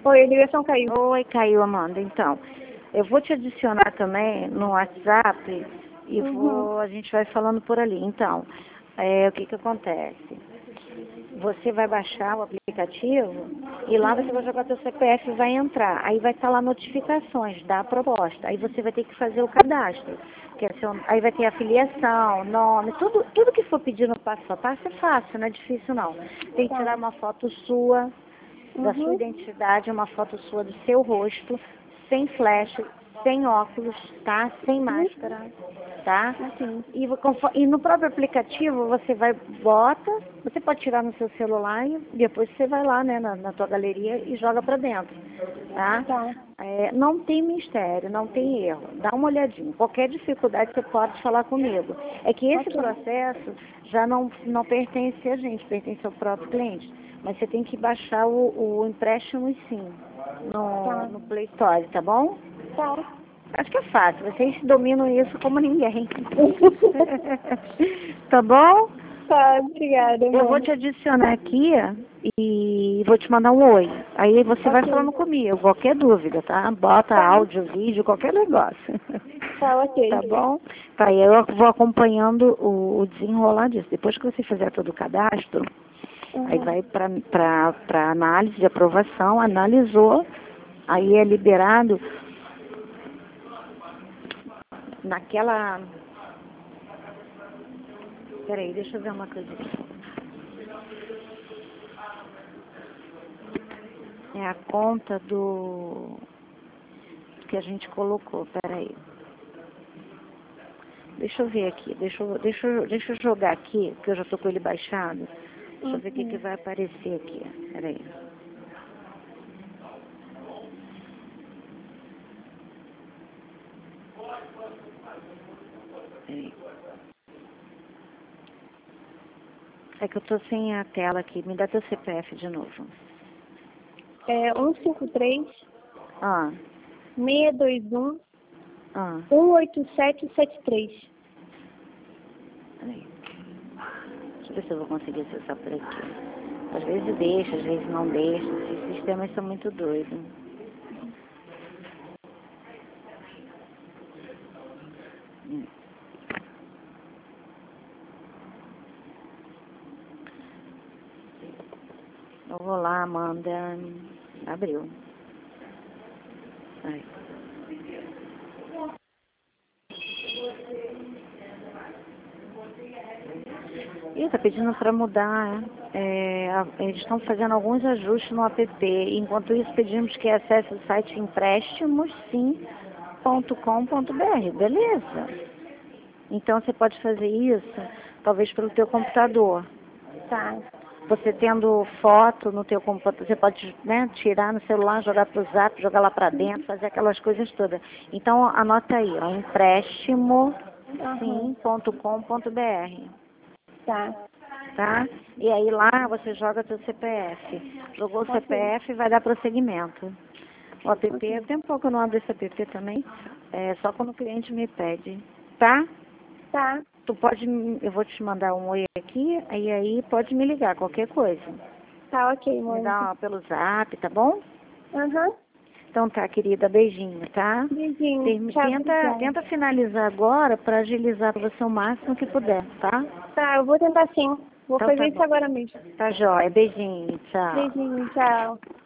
Oi, a ligação caiu. Oi, caiu, Amanda. Então, eu vou te adicionar também no WhatsApp e a gente vai falando por ali. Então, o que que acontece? Você vai baixar o aplicativo e lá você vai jogar seu CPF e vai entrar. Aí vai estar lá notificações da proposta. Aí você vai ter que fazer o cadastro. Aí vai ter a filiação, nome, tudo que for pedir no passo a passo é fácil, não é difícil não. Tem que tirar uma foto sua, da sua identidade, uma foto sua do seu rosto, sem flash, sem óculos, tá? Sem máscara, tá? E no próprio aplicativo você você pode tirar no seu celular e depois você vai lá, né, na tua galeria e joga pra dentro, tá? Não tem mistério, não tem erro. Dá uma olhadinha. Qualquer dificuldade você pode falar comigo. É que esse processo já não pertence a gente, pertence ao próprio cliente. Mas você tem que baixar o empréstimo sim no Play Store, tá bom? Tá. Acho que é fácil, vocês dominam isso como ninguém. Tá bom? Tá, obrigada. Eu vou te adicionar aqui e vou te mandar um oi. Aí você vai falando comigo, qualquer dúvida, tá? Bota áudio, vídeo, qualquer negócio. Tá, ok. Tá bom? Tá, aí eu vou acompanhando o desenrolar disso. Depois que você fizer todo o cadastro, aí vai para análise de aprovação, analisou, aí é liberado naquela... Peraí, deixa eu ver uma coisa aqui. É a conta que a gente colocou, peraí. Deixa eu ver aqui, deixa eu jogar aqui, porque eu já tô com ele baixado. Deixa eu ver o que vai aparecer aqui, peraí. É que eu tô sem a tela aqui, me dá teu CPF de novo. É 153 621 18773. Peraí. Deixa eu ver se eu vou conseguir acessar por aqui. Às vezes deixa, às vezes não deixa. Esses sistemas são muito doidos. Eu vou lá, Amanda. Abriu. Aí. Ih, tá pedindo para mudar. Eles estão fazendo alguns ajustes no app. Enquanto isso, pedimos que acesse o site empréstimossim.com.br. Beleza? Então, você pode fazer isso, talvez pelo teu computador. Tá. Você tendo foto no teu computador, você pode, né, tirar no celular, jogar pro Zap, jogar lá para dentro, fazer aquelas coisas todas. Então, anota aí, ó, empréstimossim.com.br. Tá? E aí lá você joga seu CPF. Jogou o CPF, vai dar prosseguimento. O app, tem um pouco que eu não abro esse app também, só quando o cliente me pede. Tá? Tá. Eu vou te mandar um oi aqui, aí pode me ligar, qualquer coisa. Tá, ok, mãe. Me dá pelo Zap, tá bom? Então tá, querida, beijinho, tá? Beijinho. Tenta finalizar agora para agilizar para você o máximo que puder, tá? Tá, eu vou tentar sim. Vou Então, fazer tá isso bom. agora mesmo. Tá jóia, beijinho, tchau. Beijinho, tchau.